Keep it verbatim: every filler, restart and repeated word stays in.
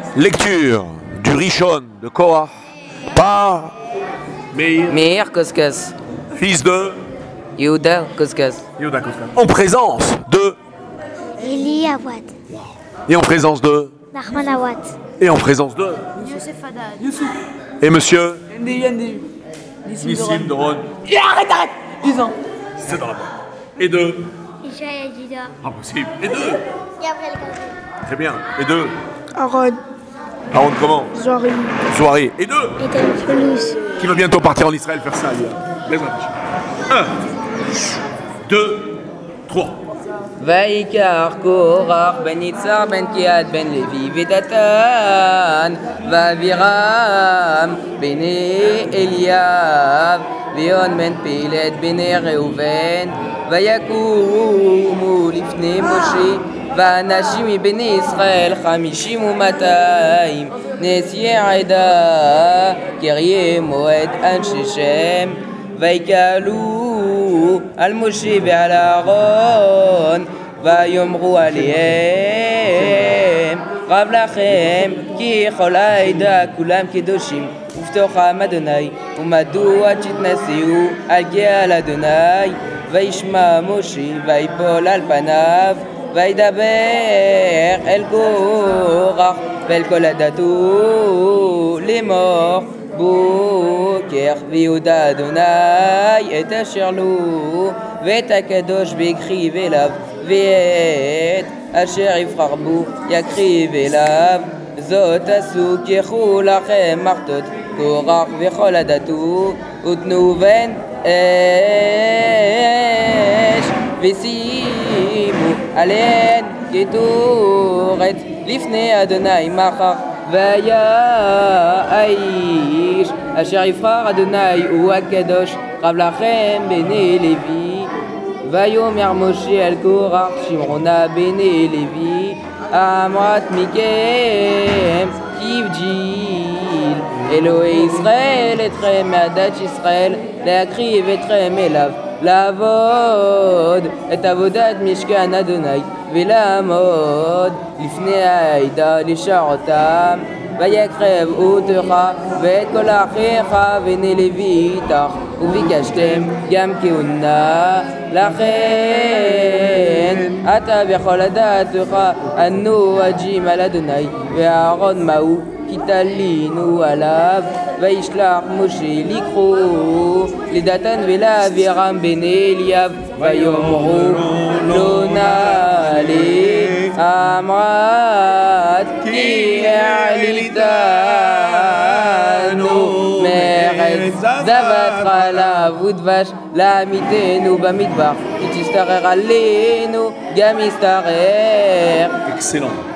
Lecture du Rishon de Korach par Meir, Meir Koskas, fils de Yehuda Koskas, Yehuda Koskas, en présence de Eli Awad, et en présence de Nachman Awad, et en présence de Youssef Haddad, et monsieur Yendi, Yendi. Nissim Doron. Arrête, arrête. dix ans. C'est dans la boîte. Et de Isha Yadida, impossible. Et de Gabriel Gabriel, très bien. Et de Aaron, Aaron comment Zohari, Soirée. Et de Ethan Felus, qui va bientôt partir en Israël faire ça. Laisse-moi un. Deux, trois. ויקח קורח בן יצהר בן קיהת בן לוי ודתן ואבירם בני אליאב ויון בן פילת בני ראובן ויקומו לפני משה ואנשים מבני ישראל חמישים ומאתיים נשיאי עדה קריה מועד אנשי שם ויקהלו על משה ועל אהרון ויאמרו עליהם רב לכם כי כל העדה כולם קדושים ובתוכם אדוני ומדוע תתנשאו על קהל אדוני וישמע משה ויפול על פניו וידבר אל קורח ואל כל עדתו לאמור בוקר ויודע אדוני את אשר לו ואת הקדוש והקריב אליו ואת אשר יבחר בו יקריב אליו זאת עשו קחו לכם מחתות קורח וכל עדתו ותנו בן אש ושימו עליהן קטורת לפני אדוני מחר והיה האיש אשר יבחר אדוני הוא הקדוש רב לכם בני לוי ויאמר משה אל קורח שמעונה בני לוי אמרת מכם כי הבג'יל אלוהי ישראל אתכם מעדת ישראל להקריב אתכם אליו לעבוד את עבודת משכן אדוני ולעמוד לפני העדה לשרתם ויקרב אותך ואת כל אחיך בני לוי איתך וביקשתם גם כהונה לכן אתה בכל עדתך אנו אג'ים על אדוני ואהרון מהו כי תלינו עליו וישלח משה לקחו לדתן ולאבירם בני אליאב ויאמרו לא נעלה אמרת כי העליתנו מארץ זבת חלב ודבש להמיתנו במטבח כי תשתרר עלינו גם ישתרר. Excellent.